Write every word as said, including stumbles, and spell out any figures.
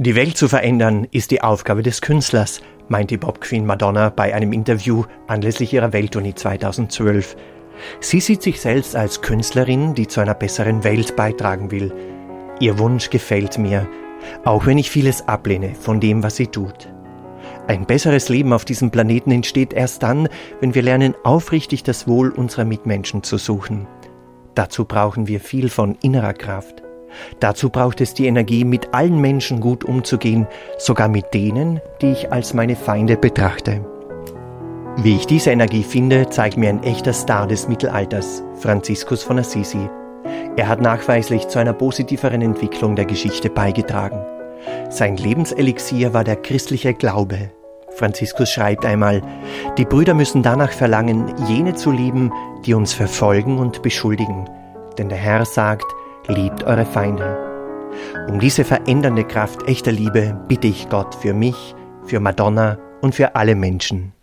Die Welt zu verändern ist die Aufgabe des Künstlers, meinte Bob-Queen Madonna bei einem Interview anlässlich ihrer Welttournee zweitausendzwölf. Sie sieht sich selbst als Künstlerin, die zu einer besseren Welt beitragen will. Ihr Wunsch gefällt mir, auch wenn ich vieles ablehne von dem, was sie tut. Ein besseres Leben auf diesem Planeten entsteht erst dann, wenn wir lernen, aufrichtig das Wohl unserer Mitmenschen zu suchen. Dazu brauchen wir viel von innerer Kraft. Dazu braucht es die Energie, mit allen Menschen gut umzugehen, sogar mit denen, die ich als meine Feinde betrachte. Wie ich diese Energie finde, zeigt mir ein echter Star des Mittelalters, Franziskus von Assisi. Er hat nachweislich zu einer positiveren Entwicklung der Geschichte beigetragen. Sein Lebenselixier war der christliche Glaube. Franziskus schreibt einmal: Die Brüder müssen danach verlangen, jene zu lieben, die uns verfolgen und beschuldigen. Denn der Herr sagt: Liebt eure Feinde. Um diese verändernde Kraft echter Liebe bitte ich Gott für mich, für Madonna und für alle Menschen.